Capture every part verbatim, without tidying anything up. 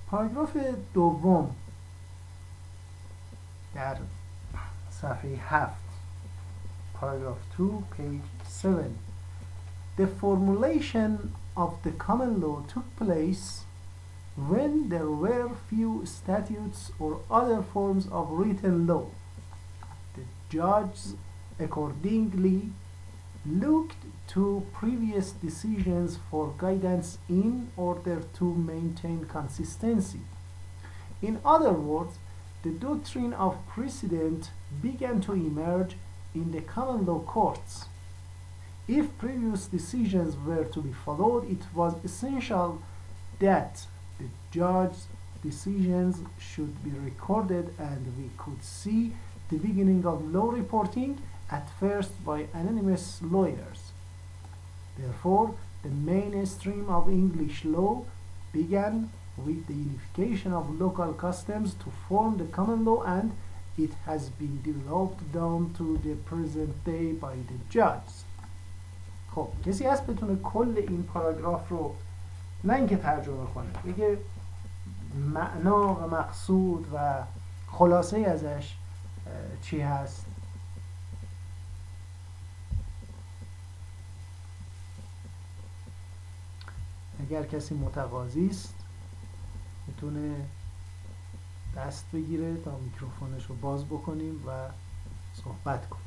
پاراگراف دوم در صفحه هفت. Paragraph two, page seven. The formulation of the common law took place when there were few statutes or other forms of written law. The judges accordingly looked to previous decisions for guidance in order to maintain consistency. In other words, the doctrine of precedent began to emerge in the common law courts. If previous decisions were to be followed, it was essential that the judge's decisions should be recorded, and we could see the beginning of law reporting, at first by anonymous lawyers. Therefore, the mainstream of English law began with the unification of local customs to form the common law, and it has been developed down to the present day by the judges. خب کسی هست بتونه کل این پاراگراف رو نه اینکه ترجمه کنه، بگه معنا و مقصود و خلاصه ازش چی هست؟ اگر کسی متقاضی است میتونه دست بگیره تا میکروفونش رو باز بکنیم و صحبت کنیم.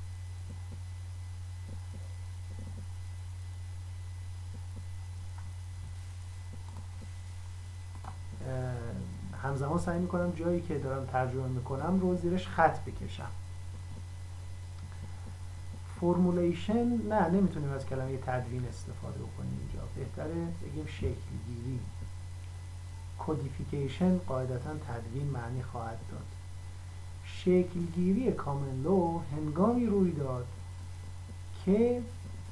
همزمان سعی میکنم جایی که دارم ترجمه میکنم رو زیرش خط بکشم. فرمولیشن نه نمیتونیم از کلمه تدوین استفاده بکنیم اینجا، بهتره بگیم شکل گیری. کدیفیکیشن قاعدتا تدوین معنی خواهد داد. شکل گیری کامن لو هنگامی روی داد که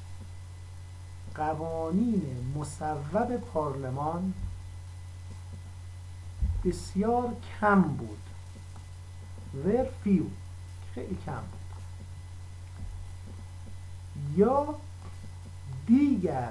قوانین مصوب پارلمان بسیار کم بود. very few، خیلی کم بود، یا دیگر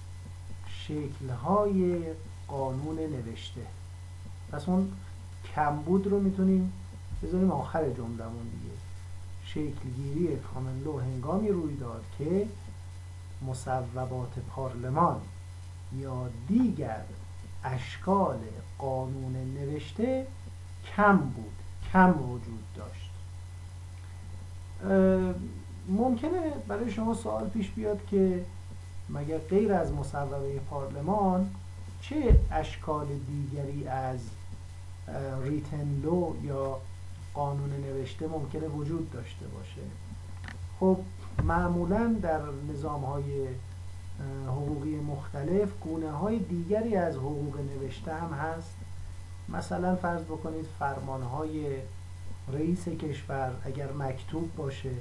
شکل‌های قانون نوشته. پس اون کمبود رو میتونیم بذاریم آخر جمله‌مون دیگه. شکلگیری کامن لو هنگامی روی داد که مصوبات پارلمان یا دیگر اشکال قانون نوشته کم بود، کم وجود داشت. ممکنه برای شما سوال پیش بیاد که مگر غیر از مصوبه پارلمان چه اشکال دیگری از ریتن لو یا قانون نوشته ممکنه وجود داشته باشه؟ خب معمولا در نظام‌های حقوقی مختلف گونه‌های دیگری از حقوق نوشته هم هست. مثلا فرض بکنید فرمان‌های رئیس کشور اگر مکتوب باشه،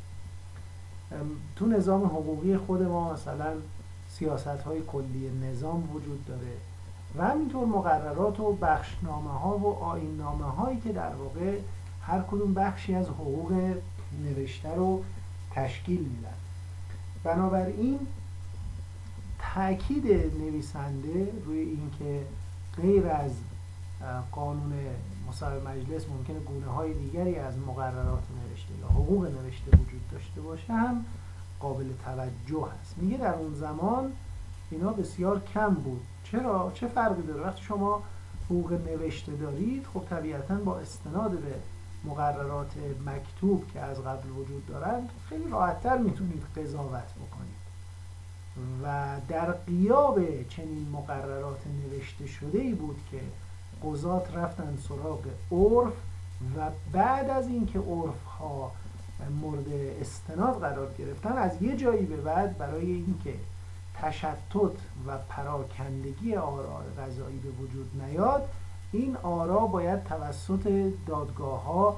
تو نظام حقوقی خود ما مثلا سیاست‌های کلی نظام وجود داره و همینطور مقررات و بخشنامه‌ها و آیین‌نامه‌هایی که در واقع هر کدوم بخشی از حقوق نوشته رو تشکیل میدن. بنابراین تأکید نویسنده روی اینکه غیر از قانون مصوبه مجلس ممکنه گونه‌های دیگری از مقررات نوشته یا حقوق نوشته وجود داشته باشه هم قابل توجه هست. میگه در اون زمان اینا بسیار کم بود. چرا؟ چه فرقی داره؟ وقتی شما حقوق نوشته دارید، خب طبیعتاً با استناد به مقررات مکتوب که از قبل وجود دارند خیلی راحت‌تر میتونید قضاوت بکنید و در غیاب چنین مقررات نوشته شده‌ای بود که قضات رفتن سراغ عرف و بعد از اینکه عرف‌ها مورد استناد قرار گرفتن، از یه جایی به بعد برای اینکه تشتت و پراکندگی آراء قضایی به وجود نیاد، این آرا باید توسط دادگاه‌ها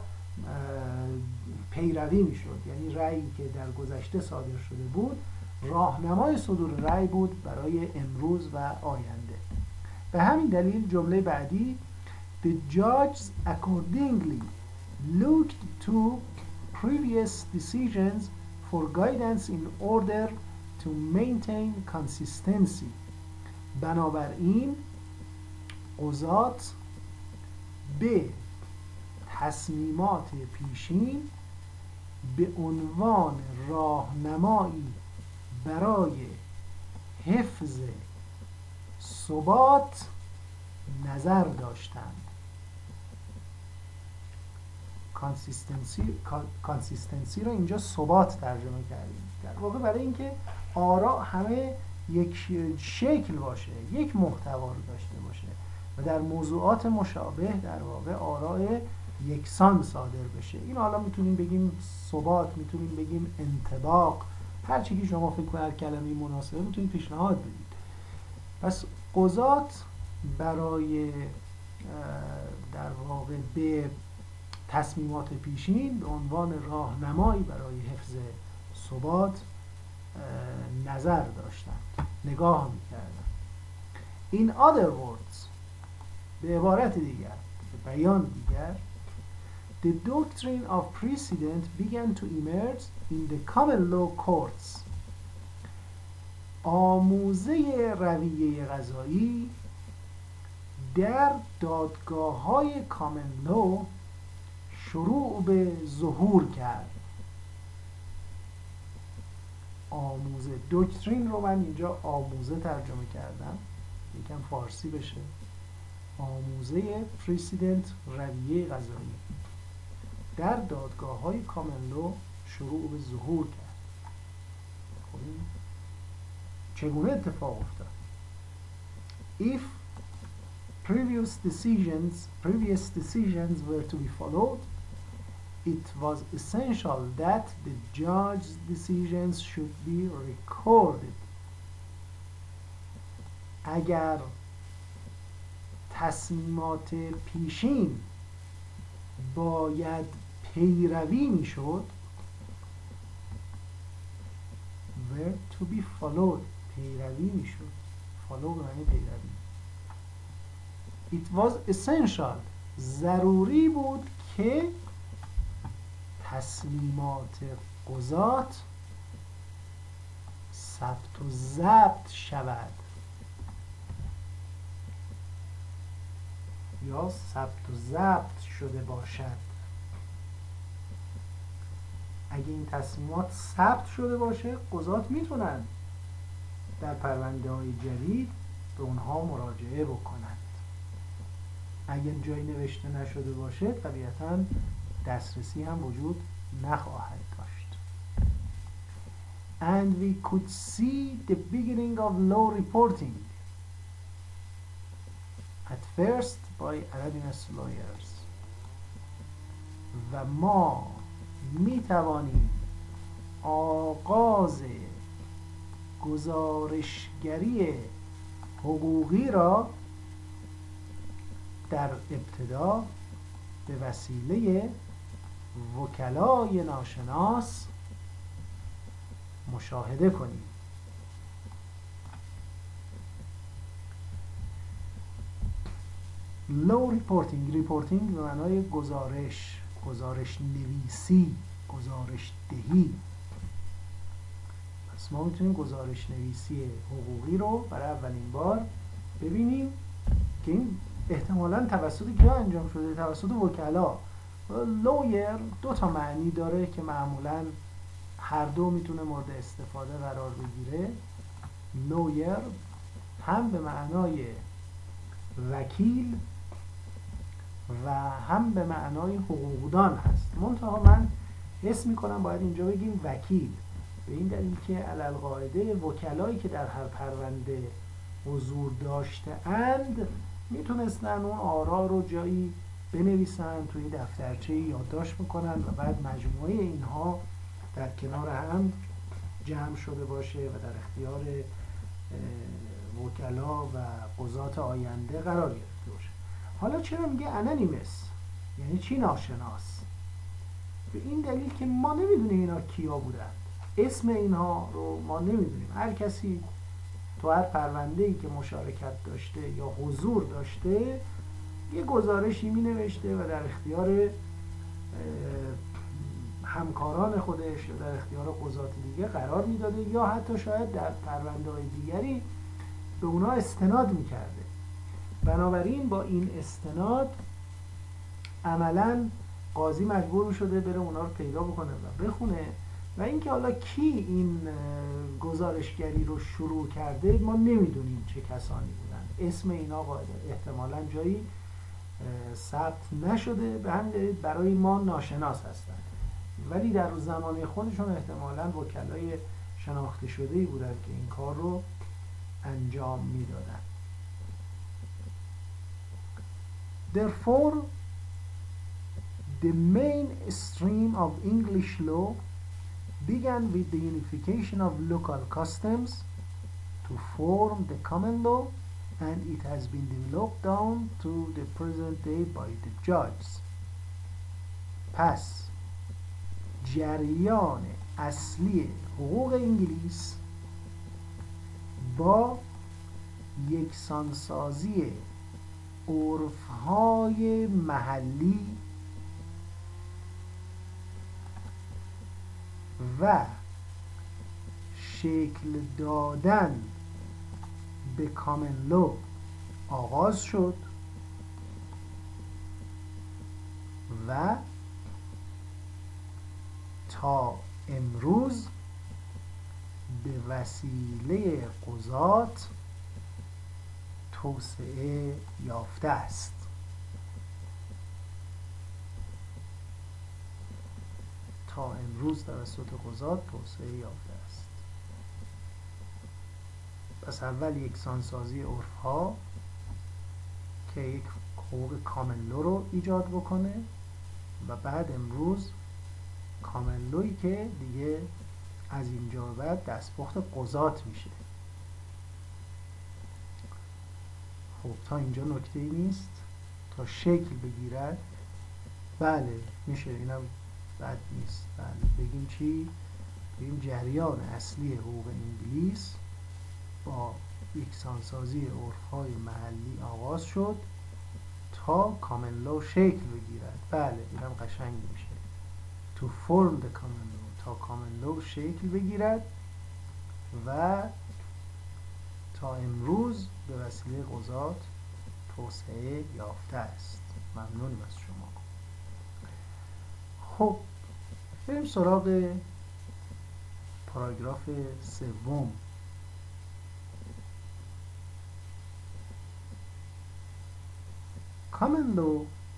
پیروی میشد. یعنی رأیی که در گذشته صادر شده بود راهنمای صدور رأی بود برای امروز و آینده. به همین دلیل جمله بعدی The judges accordingly looked to previous decisions for guidance in order to maintain consistency. بنابراین قضات به تصمیمات پیشین به عنوان راهنمایی برای حفظ ثبات نظر داشتند. کانسیستنسی کانسیستنسی رو اینجا ثبات ترجمه کردیم، در واقع برای اینکه آرا همه یک شکل باشه، یک محتوا رو داشته باشه و در موضوعات مشابه در واقع آراء یکسان صادر بشه. این حالا میتونیم بگیم ثبات، میتونیم بگیم انطباق، هر چی که شما فکر کنید کلمه مناسبه میتونید پیشنهاد بدید. پس قضات برای در واقع به تصمیمات پیشین به عنوان راهنمایی برای حفظ ثبات نظر داشتند، نگاه میکردند. In other words، به عبارت دیگر، به بیان دیگر، the doctrine of precedent began to emerge in the common law courts. آموزه رویه قضایی در دادگاه‌های کامن لو شروع به ظهور کرد. آموزه، دکترین رو من اینجا آموزه ترجمه کردم، یکم فارسی بشه. آموزه پریسیدنت، رویه قضایی در دادگاه‌های کامن لو شروع به ظهور کرد. خب چگونه اتفاق افتاد؟ If previous decisions previous decisions were to be followed, it was essential that the judge's decisions should be recorded. اگر تصمیمات پیشین باید پیروی میشد، were to be followed، پیروی میشد، follow معنی پیروی. It was essential، ضروری بود که تصمیمات قضات ثبت و ضبط شود یا ثبت و ضبط شده باشد. اگه این تصمیمات ثبت شده باشه، قضات میتونن در پرونده های جدید به اونها مراجعه بکنند. اگر جایی نوشته نشده باشه، طبیعتاً دسترسی هم وجود نخواهد داشت. And we could see the beginning of law reporting at first by Arabinus lawyers. و ما می توانیم آغاز گزارشگری حقوقی را در ابتدا به وسیله وکلای ناشناس مشاهده کنیم. لو ریپورتینگ، ریپورتینگ به معنای گزارش، گزارش نویسی، گزارش دهی. پس ما میتونیم گزارش نویسی حقوقی رو برای اولین بار ببینیم که این احتمالاً توسط کیا انجام شده؟ توسط وکلا. لویر دو تا معنی داره که معمولاً هر دو میتونه مورد استفاده قرار بگیره. لویر هم به معنای وکیل و هم به معنای حقوقدان هست. منتها من اسم میکنم باید اینجا بگیم وکیل، به این دلیل که علالقاعده وکلایی که در هر پرونده حضور داشته اند میتونستن اون آرا رو جایی بنویسن، توی دفترچه یادداشت بکنن و بعد مجموعه اینها در کنار هم جمع شده باشه و در اختیار وکلا و قضات آینده قرار گرفته باشه. حالا چرا میگه انانیمس؟ یعنی چی ناشناس؟ به این دلیل که ما نمیدونیم اینا کیا بودن، اسم اینها رو ما نمیدونیم. هر کسی تو هر پرونده‌ای که مشارکت داشته یا حضور داشته یه گزارشی می نوشته و در اختیار همکاران خودش یا در اختیار قضات دیگه قرار میداده یا حتی شاید در پرونده‌های دیگری به اونا استناد میکرده. بنابراین با این استناد عملاً قاضی مجبور شده بره اونا رو پیدا بکنه و بخونه و اینکه حالا کی این گزارشگری رو شروع کرده ما نمیدونیم چه کسانی بودن. اسم اینا قاعده احتمالاً جایی ثبت نشده، به همین دلیل برای ما ناشناس هستن، ولی در زمانه خودشون احتمالاً وکلای شناخته شده‌ای بودن که این کار رو انجام میدادن. Therefore, the mainstream of English law began with the unification of local customs to form the common law, and it has been developed down to the present day by the judges. پس جریان اصلی حقوق انگلیس با یکسانسازی عرف‌های محلی و شکل دادن به کامن لو آغاز شد و تا امروز به وسیله قضات توسعه یافته است. تا امروز توسط قضات توسعه یافته است. پس اول یکسانسازی عرف‌ها که یک حقوق کامن لو رو ایجاد بکنه و بعد امروز کامن لویی که دیگه از اینجا بعد دستپخت قضات میشه. خب تا اینجا نکته ای نیست. تا شکل بگیرد بله میشه، اینم بد نیست. بله بگیم چی؟ بگیم جریان اصلی حقوق انگلیس با یکسانسازی عرف‌های محلی آغاز شد تا کامن لو شکل بگیرد. بله اینم قشنگ میشه. to form the common law، تا کامن لو شکل بگیرد و تا امروز به وسیله قضات توسعه یافته است. ممنونم از شما. خب بریم سراغ پاراگراف سوم. Common law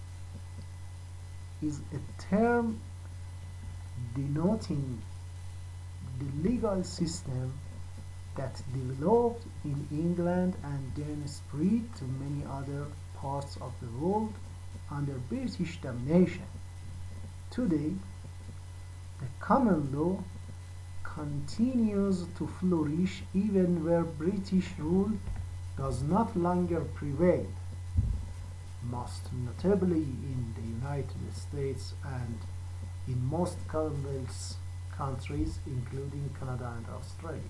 is a term denoting the legal system that developed in England and then spread to many other parts of the world under British domination. Today, the common law continues to flourish even where British rule does not longer prevail, most notably in the United States and in most Commonwealth countries, including Canada and Australia.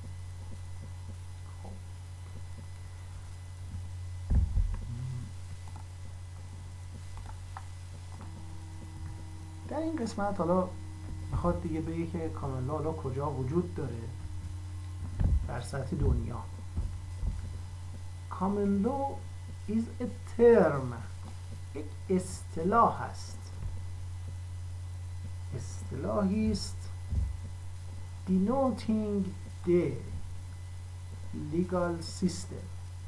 در این قسمت حالا میخواد دیگه بگه که کامن لو حالا کجا وجود داره در سطح دنیا. کامن لو is a term، یک اصطلاح است، اصطلاحی است denoting the legal system.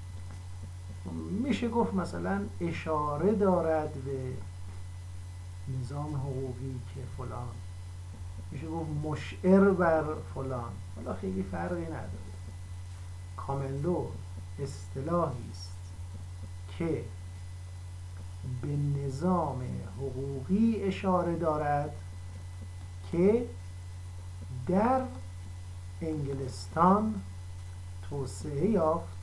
میشه گفت مثلا اشاره دارد به نظام حقوقی که فلان، میشه گفت مشعر بر فلان، حالا خیلی فرقی نداره. کامن لو اصطلاحی است که به نظام حقوقی اشاره دارد که در انگلستان توسعه یافت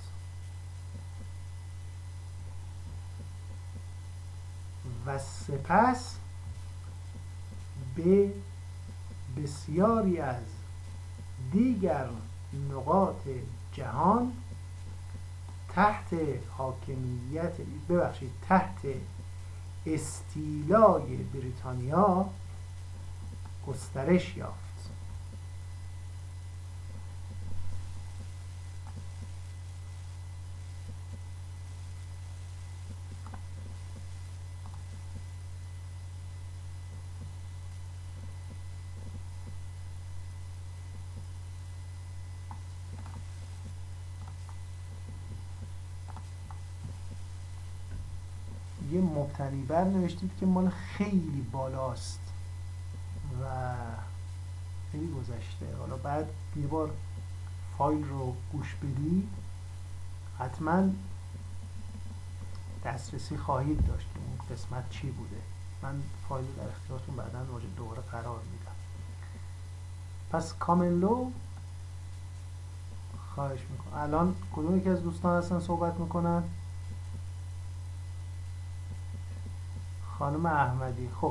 و سپس به بسیاری از دیگر نقاط جهان تحت حاکمیت ببخشید تحت استیلای بریتانیا گسترش یافت. یه مبتنی بر نوشتید که مال خیلی بالاست و خیلی گذشته. حالا بعد یه بار فایل رو گوش بدید حتما دسترسی خواهید داشت که اون قسمت چی بوده. من فایل رو در اختیارتون بعدا واجد دوباره قرار میدم. پس کامن لو خواهش میکنم. الان کدوم یکی از دوستان هستن صحبت میکنن؟ خانم احمدی. خب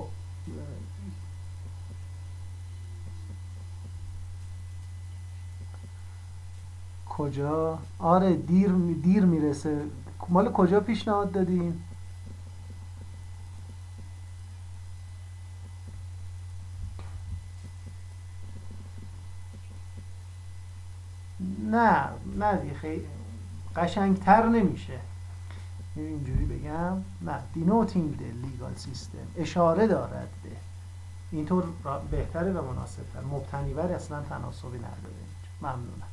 کجا؟ آره دیر دیر میرسه. مال کجا پیشنهاد دادین؟ نه نه دی خیلی قشنگتر نمیشه اینجوری بگم. نه denoting the legal system اشاره دارد به، اینطور بهتره و مناسبتر. مبتنی بر اصلا تناسبی نداره. ممنونم.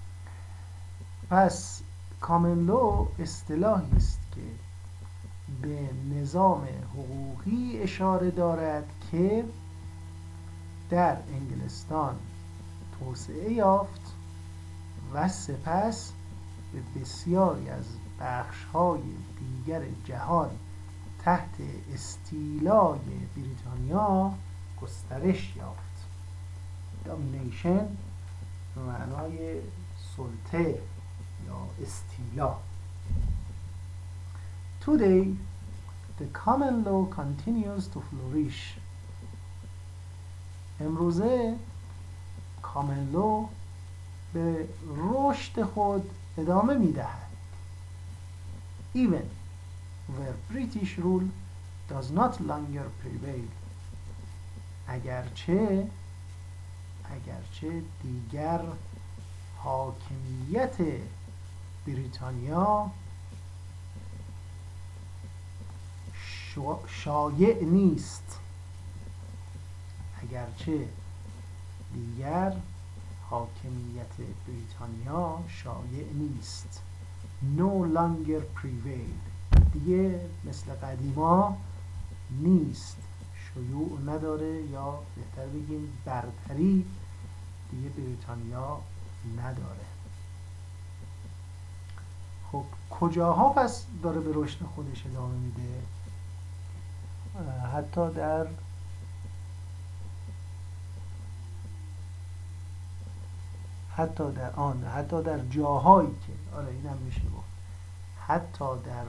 پس کامن لو اصطلاحی است که به نظام حقوقی اشاره دارد که در انگلستان توسعه یافت و سپس به بسیاری از بخش‌های دیگر جهان تحت استیلای بریتانیا گسترش یافت. دامینیشن به معنای سلطه یا استیلا. Today the common law continues to flourish. امروزه کامن لو به رشد خود ادامه میدهد. Even where British rule does not longer prevail. اگرچه اگرچه دیگر حاکمیت بریتانیا شایع نیست. اگرچه دیگر حاکمیت بریتانیا شایع نیست. No longer prevail. دیگه مثل قدیما نیست، شیوع نداره، یا بهتر بگیم برتری دیگه بریتانیا نداره. خب کجاها پس داره به رشد خودش ادامه میده؟ حتی در حتی در آن حتی در جاهایی که آره اینم میشه گفت حتی در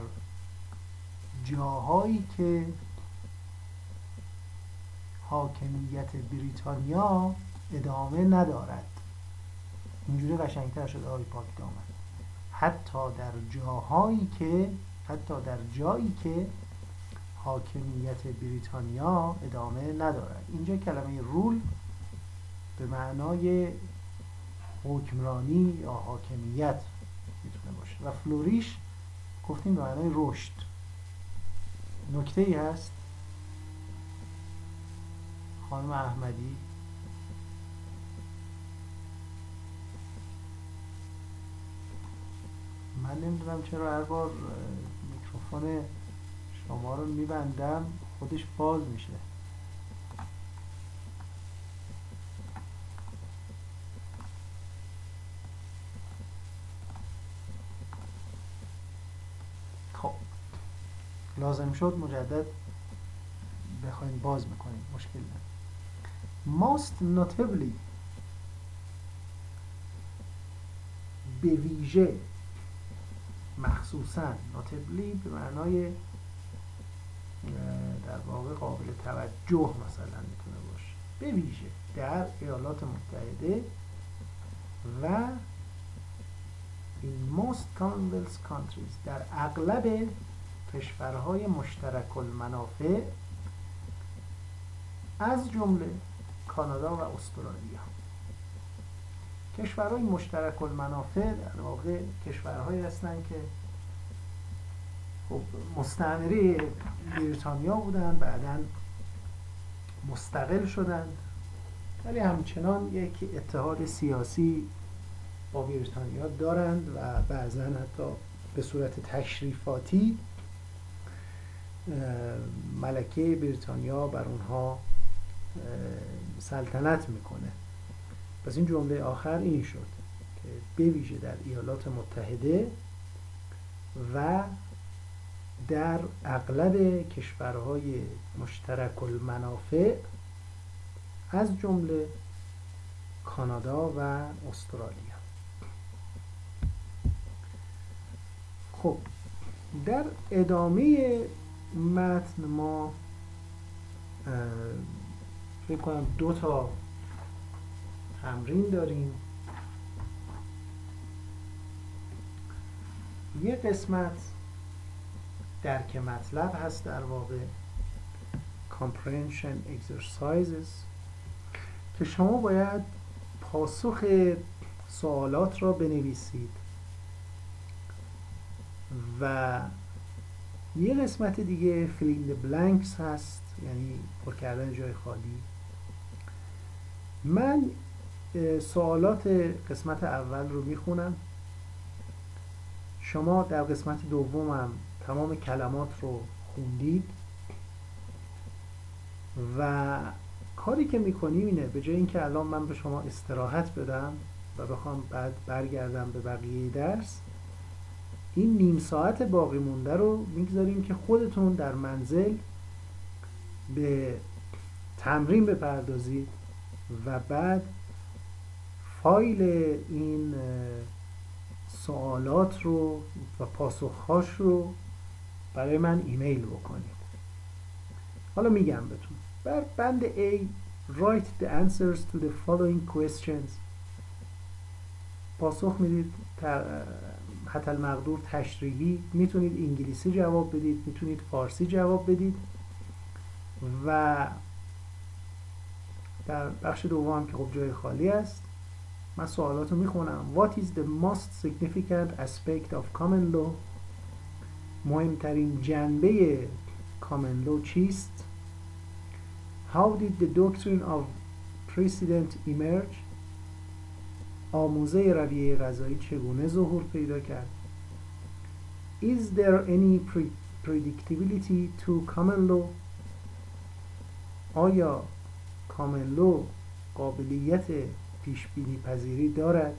جاهایی که حاکمیت بریتانیا ادامه ندارد. اینجوری قشنگتر شده آقای پاک دامن. حتی در جاهایی که حتی در جایی که حاکمیت بریتانیا ادامه ندارد. اینجا کلمه رول به معنای حکمرانی یا حاکمیت میتونه باشه و فلوریش گفتیم به معنای رشد. نکته ای هست خانم احمدی؟ من نمیدونم چرا هر بار میکروفون شما رو میبندم خودش باز میشه. خب لازم شد مجدد بخواین باز میکنیم، مشکل نه. Most notably به ویژه، مخصوصا notably به معنای در واقع قابل توجه مثلا میتونه باشه، به ویژه در ایالات متحده و in most Commonwealth countries در اغلب کشورهای مشترک المنافع از جمله کانادا و استرالیا. کشورهای مشترک المنافع در واقع کشورهایی هستند که خب مستعمره بریتانیا بودن، بعداً مستقل شدند، ولی همچنان یک اتحاد سیاسی با بریتانیا دارند و بعضاً حتی به صورت تشریفاتی ملکه بریتانیا بر اونها سلطنت میکنه. پس این جمله آخر این شد که به ویژه در ایالات متحده و در اغلب کشورهای مشترک المنافع از جمله کانادا و استرالیا. خب در ادامه متن ما فکر کنم دو تا تمرین داریم. یه قسمت درک مطلب هست، در واقع comprehension exercises، که شما باید پاسخ سوالات را بنویسید و یه قسمت دیگه fill in the blanks هست، یعنی پر کردن جای خالی. من سوالات قسمت اول رو میخونم، شما در قسمت دوم هم تمام کلمات رو خوندید و کاری که میکنیم اینه به جای اینکه الان من به شما استراحت بدم و بخوام بعد برگردم به بقیه درس، این نیم ساعت باقی مونده رو میگذاریم که خودتون در منزل به تمرین بپردازید و بعد فایل این سوالات رو و پاسخهاش رو برای من ایمیل بکنید. حالا میگم بهتون بر بند A write the answers to the following questions. پاسخ میدید حتی المقدور تشریحی، میتونید انگلیسی جواب بدید، میتونید فارسی جواب بدید. و در بخش دوم که خب جای خالی است، من سوالات رو میخونم. What is the most significant aspect of common law؟ مهمترین جنبه common law چیست؟ How did the doctrine of precedent emerge؟ آموزه رویه قضایی چگونه ظهور پیدا کرد؟ Is there any pre- predictability to common law؟ آیا common law قابلیت پیش بینی پذیری دارد؟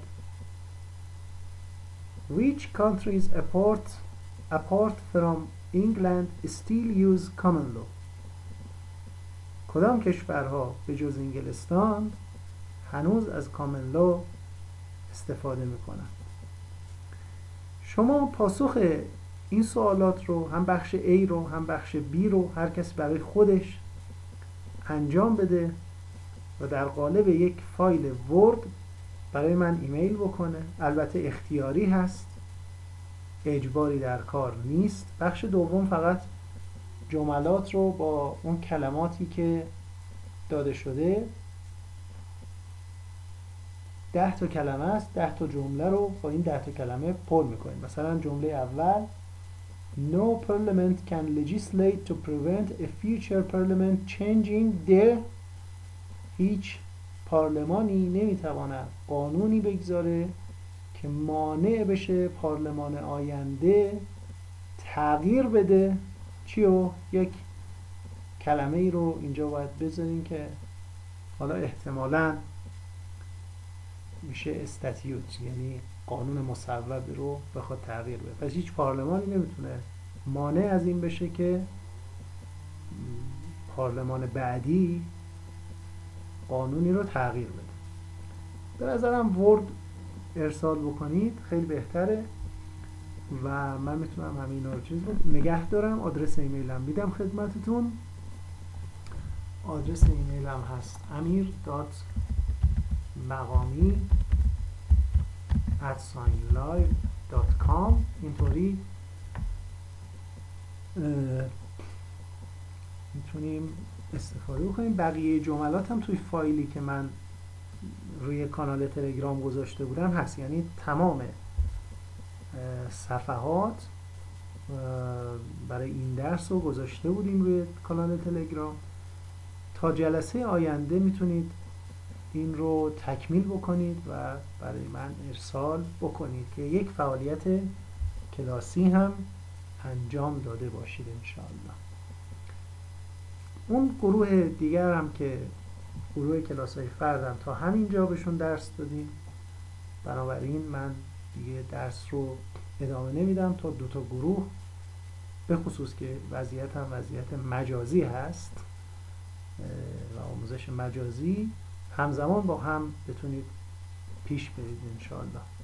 Which countries apart apart from England still use common law؟ کدام کشورها به جز انگلستان هنوز از common law استفاده میکنند؟ شما پاسخ این سوالات رو هم بخش A رو هم بخش B رو هر کسی برای خودش انجام بده و در قالب یک فایل ورد برای من ایمیل بکنه. البته اختیاری هست، اجباری در کار نیست. بخش دوم فقط جملات رو با اون کلماتی که داده شده، ده تا کلمه است، ده تا جمله رو با این ده تا کلمه پر میکنیم. مثلا جمله اول No parliament can legislate to prevent a future parliament changing the هیچ پارلمانی نمیتواند قانونی بگذاره که مانع بشه پارلمان آینده تغییر بده. چیو؟ یک کلمه ای رو اینجا باید بذاریم که حالا احتمالاً میشه استاتیوت، یعنی قانون مصوب رو بخواد تغییر بده. پس هیچ پارلمانی نمیتونه مانع از این بشه که پارلمان بعدی قانونی رو تغییر بده. به نظرم ورد ارسال بکنید خیلی بهتره و من میتونم همین رو چیز رو نگه دارم. آدرس ایمیلم میدم خدمتتون. آدرس ایمیلم هست امیر دات مقامی ات ساین لایو دات کام. اینطوری میتونیم استفاده بکنیم. بقیه جملات هم توی فایلی که من روی کانال تلگرام گذاشته بودم هست، یعنی تمام صفحات برای این درس رو گذاشته بودیم روی کانال تلگرام. تا جلسه آینده میتونید این رو تکمیل بکنید و برای من ارسال بکنید که یک فعالیت کلاسی هم انجام داده باشید انشاءالله. اون گروه دیگر هم که گروه کلاس های فردم تا همینجا بهشون درس دادیم، بنابراین من دیگه درس رو ادامه نمیدم تا دو تا گروه، به خصوص که وضعیت هم وضعیت مجازی هست و آموزش مجازی همزمان با هم بتونید پیش برید انشاءالله.